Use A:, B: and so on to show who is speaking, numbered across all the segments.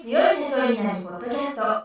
A: 強い社長になるポッドキャスト。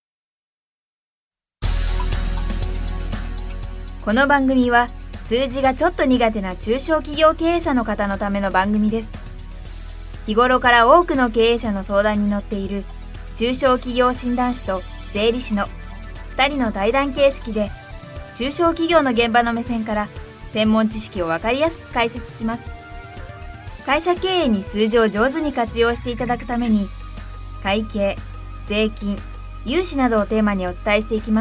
A: この番組は数字がちょっと苦手な中小企業経営者の方のための番組です。日頃から多くの経営者の相談に乗っている中小企業診断士と税理士の2人の対談形式で、中小企業の現場の目線から専門知識を分かりやすく解説します。会社経営に数字を上手に活用していただくために、会計、税金、融資などをテーマにお伝えしていきます。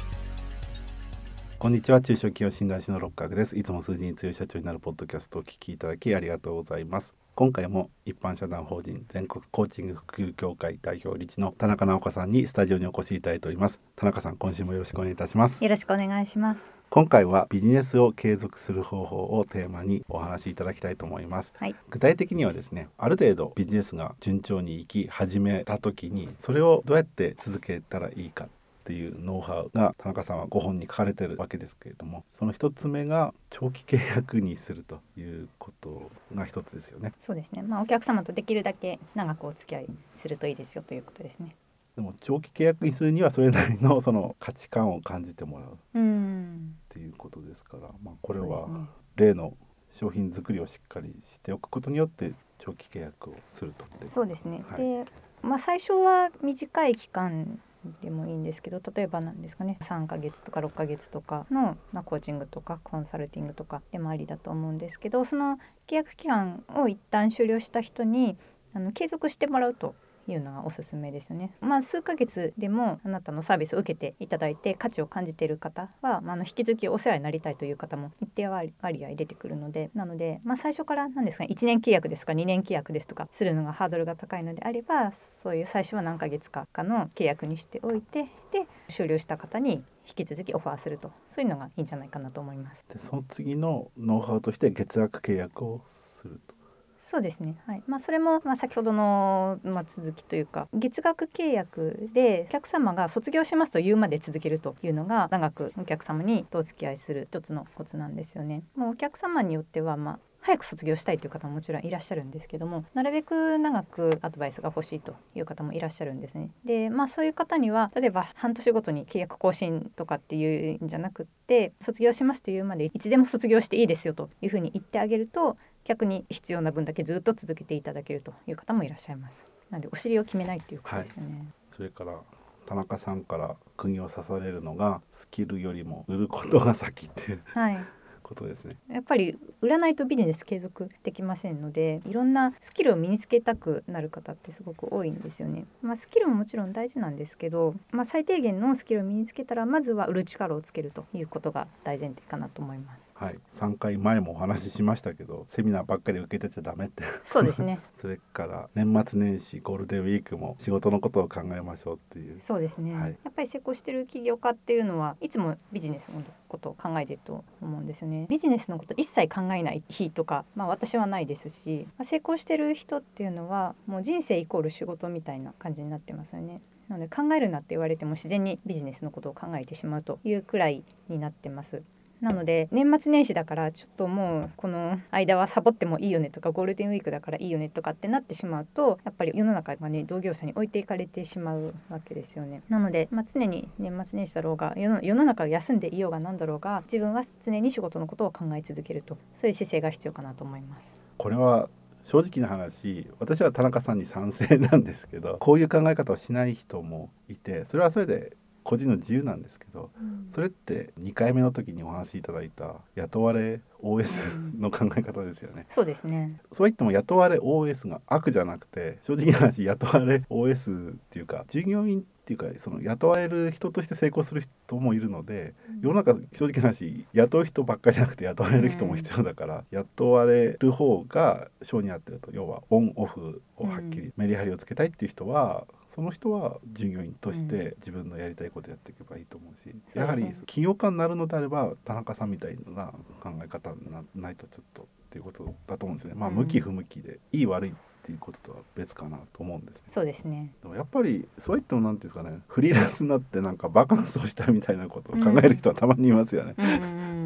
B: こんにちは。中小企業診断士の六角です。いつも数字に強い社長になるポッドキャストをお聞きいただきありがとうございます。今回も一般社団法人全国コーチング普及協会代表理事の田中直子さんにスタジオにお越しいただいております。田中さん、今週もよろしくお願いいたします。
C: よろしくお願いします。
B: 今回はビジネスを継続する方法をテーマにお話しいただきたいと思います。具体的にはですね、ある程度ビジネスが順調にいき始めた時に、それをどうやって続けたらいいかっていうノウハウが田中さんはご本に書かれているわけですけれども、その一つ目が長期契約にするということが一つですよね。
C: そうですね、お客様とできるだけ長くお付き合いするといいですよということですね。
B: でも長期契約にするにはそれなりのその価値観を感じてもらうっていうことですから、これは例の商品作りをしっかりしておくことによって長期契約をすると。
C: そうですね、で、最初は短い期間でもいいんですけど、例えばなんですかね、3ヶ月とか6ヶ月とかの、コーチングとかコンサルティングとかでもありだと思うんですけど、その契約期間を一旦終了した人に継続してもらうというのがおすすめですよね。数ヶ月でもあなたのサービスを受けていただいて価値を感じている方は、引き続きお世話になりたいという方も一定割合出てくるので、なので、最初から何ですかね、1年契約ですとか2年契約ですとかするのがハードルが高いのであれば、そういう最初は何ヶ月かの契約にしておいて、で終了した方に引き続きオファーすると、そういうのがいいんじゃないかなと思います。
B: で、その次のノウハウとして月額契約をすると。
C: そうですね、それも先ほどの続きというか、月額契約でお客様が卒業しますと言うまで続けるというのが、長くお客様にお付き合いする一つのコツなんですよね。お客様によっては早く卒業したいという方ももちろんいらっしゃるんですけども、なるべく長くアドバイスが欲しいという方もいらっしゃるんですね。で、そういう方には例えば半年ごとに契約更新とかっていうんじゃなくって、卒業しますというまでいつでも卒業していいですよというふうに言ってあげると、逆に必要な分だけずっと続けていただけるという方もいらっしゃいます。なのでお尻を決めないということですよね。
B: それから田中さんから釘を刺されるのが、スキルよりも売ることが先ってことですね。
C: やっぱり売らないとビジネス継続できませんので、いろんなスキルを身につけたくなる方ってすごく多いんですよね。スキルももちろん大事なんですけど、最低限のスキルを身につけたら、まずは売る力をつけるということが大前提かなと思います。
B: 3回前もお話ししましたけど、セミナーばっかり受けてちゃダメって
C: そうですね
B: それから年末年始ゴールデンウィークも仕事のことを考えましょうっていう。
C: そうですね、やっぱり成功してる起業家っていうのはいつもビジネスのことを考えてると思うんですよね。ビジネスのこと一切考えない日とか、私はないですし、成功してる人っていうのはもう人生イコール仕事みたいな感じになってますよね。なので考えるなって言われても自然にビジネスのことを考えてしまうというくらいになってます。なので年末年始だからちょっともうこの間はサボってもいいよねとか、ゴールデンウィークだからいいよねとかってなってしまうと、やっぱり世の中がね、同業者に置いていかれてしまうわけですよね。なので、常に年末年始だろうが世の中が休んでいようがなんだろうが、自分は常に仕事のことを考え続けると、そういう姿勢が必要かなと思います。
B: これは正直な話、私は田中さんに賛成なんですけど、こういう考え方をしない人もいて、それはそれで個人の自由なんですけど、それって2回目の時にお話しいただいた雇われ OS の考え方ですよね。
C: そうですね。
B: そう言っても雇われ OS が悪じゃなくて、正直な話雇われ OS っていうか、従業員っていうか、その雇われる人として成功する人もいるので、世の中正直な話雇う人ばっかりじゃなくて雇われる人も必要だから、雇われる方が性に合ってると。要はオンオフをはっきりメリハリをつけたいっていう人は、その人は従業員として自分のやりたいことやっていけばいいと思うし、やはり起業家になるのであれば田中さんみたいな考え方にないとちょっとっていうことだと思うんですね。向き不向きでいい悪いっていうこととは別かなと思うんですね。
C: そうですね。
B: でもやっぱりそういったのなんていうんですかね、フリーランスになってバカンスをしたみたいなことを考える人はたまにいますよね。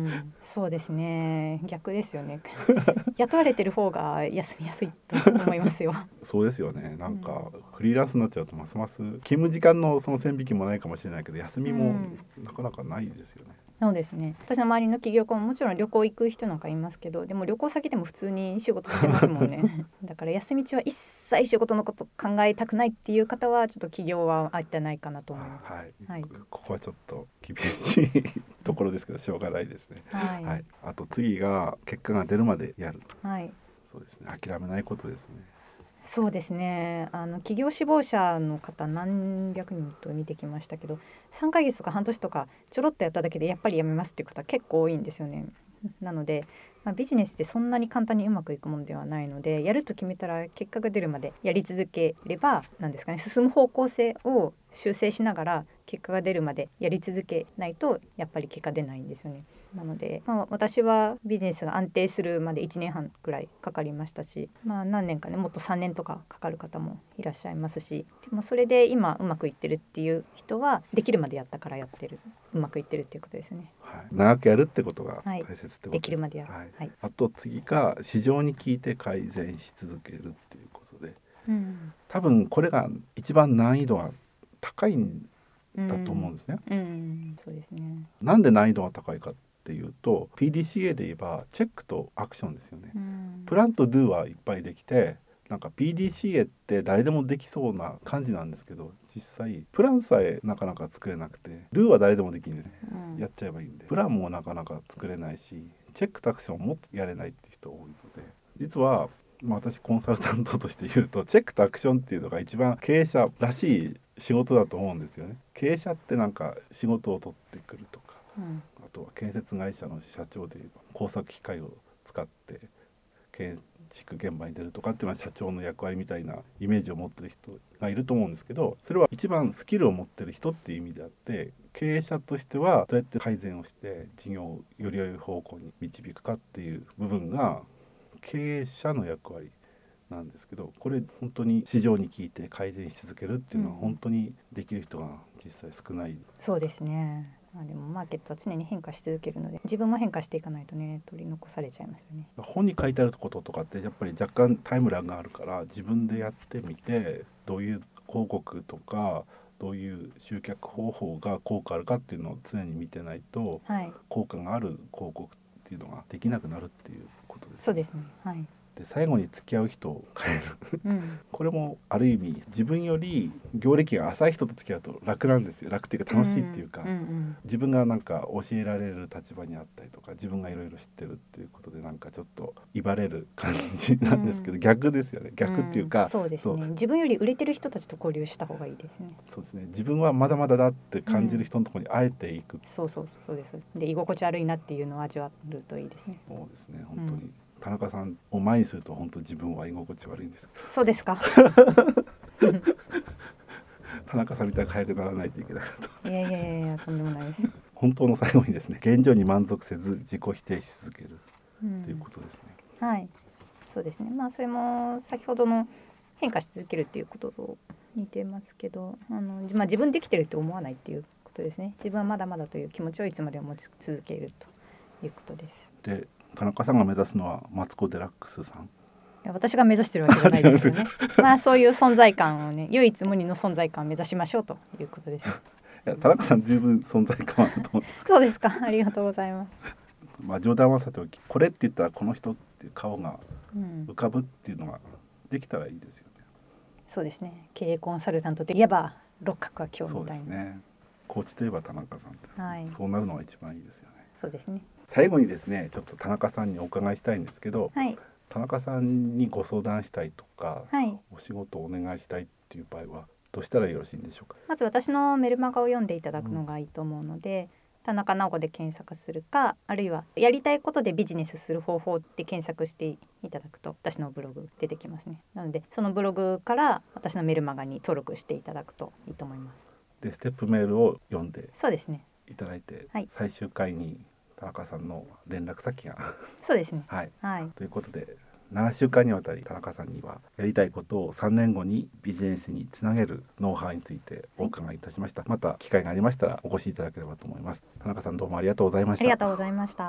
C: そうですね、逆ですよね雇われてる方が休みやすいと思いますよ
B: そうですよね。なんかフリーランスになっちゃうとますます勤務時間のその線引きもないかもしれないけど、休みもなかなかないですよね。
C: そうですね、私の周りの起業家ももちろん旅行行く人なんかいますけど、でも旅行先でも普通に仕事してますもんねだから休み中は一切仕事のこと考えたくないっていう方はちょっと起業は合ってないかなと思います。
B: はい、
C: はい、
B: ここはちょっと厳しいところですけどしょうがないですね。
C: はい、
B: はい、あと次が結果が出るまでやる。
C: はい、
B: そうですね。諦めないことですね。
C: そうですね、起業志望者の方何百人と見てきましたけど、3ヶ月とか半年とかちょろっとやっただけでやっぱり辞めますっていう方結構多いんですよね。なので、ビジネスってそんなに簡単にうまくいくものではないので、やると決めたら結果が出るまでやり続ければ、なんですかね、進む方向性を修正しながら結果が出るまでやり続けないとやっぱり結果出ないんですよね。なので、私はビジネスが安定するまで1年半くらいかかりましたし、何年かね、もっと3年とかかかる方もいらっしゃいますし、でもそれで今うまくいってるっていう人はできるまでやったからやってる、うまくいってるっていうことですね。
B: はい、長くやるってことが大切ってことです。
C: できるまでやる。
B: はい
C: はい、
B: あと次が市場に聞いて改善し続けるっていうことで、多分これが一番難易度が高いんだと思うんですね。
C: そうですね。
B: なんで難易度が高いかっていうと PDCA で言えばチェックとアクションですよね。プランと Do はいっぱいできて、なんか PDCA って誰でもできそうな感じなんですけど、実際プランさえなかなか作れなくて Do は誰でもできるんでね、やっちゃえばいいんで、プランもなかなか作れないしチェックとアクションもやれないっていう人多いので、実は私コンサルタントとして言うとチェックとアクションっていうのが一番経営者らしい仕事だと思うんですよね。経営者ってなんか仕事を取ってくるとか、あとは建設会社の社長で言えば工作機械を使って建築現場に出るとかっていうのは社長の役割みたいなイメージを持ってる人がいると思うんですけど、それは一番スキルを持ってる人っていう意味であって、経営者としてはどうやって改善をして事業をより良い方向に導くかっていう部分が経営者の役割なんですけど、これ本当に市場に聞いて改善し続けるっていうのは本当にできる人が実際少ない。
C: そうですね。でもマーケットは常に変化し続けるので、自分も変化していかないとね、取り残されちゃいますよね。
B: 本に書いてあることとかってやっぱり若干タイムラグがあるから、自分でやってみてどういう広告とかどういう集客方法が効果あるかっていうのを常に見てないと、効果がある広告っていうのができなくなるっていうことですね。
C: そうですね。はい。
B: で最後に付き合う人を変えるこれもある意味自分より業歴が浅い人と付き合うと楽なんですよ。楽っていうか楽しいっていうか、自分がなんか教えられる立場にあったりとか、自分がいろいろ知ってるっていうことでなんかちょっと威張れる感じなんですけど、逆ですよね。逆っていうか、
C: そうですね。自分より売れてる人たちと交流した方がいいですね。
B: そうですね。自分はまだまだだって感じる人のところにあえていく、
C: そうです。で居心地悪いなっていうのを味わるといいですね。
B: そうですね。本当に、田中さんを前にすると本当自分は居心地悪いんです。
C: そうですか
B: 田中さんみたいに早くならないといけないなと。
C: いやとんでもないです。
B: 本当の最後にですね、現状に満足せず自己否定し続けるということですね。
C: はい、そうですね。それも先ほどの変化し続けるっていうことと似てますけど、自分できてるって思わないっていうことですね。自分はまだまだという気持ちをいつまでも持ち続けるということです。
B: で、田中さんが目指すのはマツコ・デラックスさん。
C: 私が目指してるわけじゃないですよねそういう存在感をね、唯一無二の存在感を目指しましょうということです。
B: いや田中さん十分存在感あると思うんですけ
C: ど。そうですか。ありがとうございます。
B: 冗談はさておき、これって言ったらこの人っていう顔が浮かぶっていうのができたらいいですよね。
C: そうですね。経営コンサルタントといえば六角は今日みたいな。
B: そうですね。コーチといえば田中さんです、そうなるのが一番いいですよね。
C: そうですね。
B: 最後にですね、ちょっと田中さんにお伺いしたいんですけど、田中さんにご相談したいとか、お仕事をお願いしたいっていう場合はどうしたらよろしいんでしょうか。
C: まず私のメルマガを読んでいただくのがいいと思うので、田中直子で検索するか、あるいはやりたいことでビジネスする方法って検索していただくと私のブログ出てきますね。なのでそのブログから私のメルマガに登録していただくといいと思います。
B: でステップメールを読んでいただいて、最終回に田中さんの連絡先が
C: そうですね。
B: ということで 7週間にわたり田中さんにはやりたいことを3年後にビジネスにつなげるノウハウについてお伺いいたしました。また機会がありましたらお越しいただければと思います。田中さん、どうもありがとうございました。
C: ありがとうございました。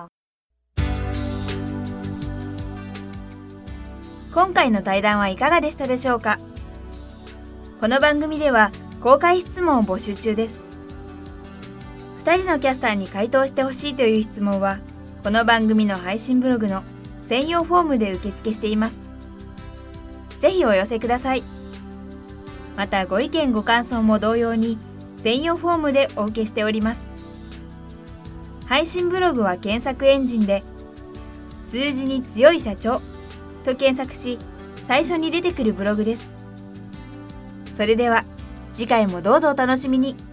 A: 今回の対談はいかがでしたでしょうか。この番組では公開質問を募集中です。2人のキャスターに回答してほしいという質問は、この番組の配信ブログの専用フォームで受付しています。ぜひお寄せください。またご意見ご感想も同様に専用フォームでお受けしております。配信ブログは検索エンジンで数字に強い社長と検索し、最初に出てくるブログです。それでは次回もどうぞお楽しみに。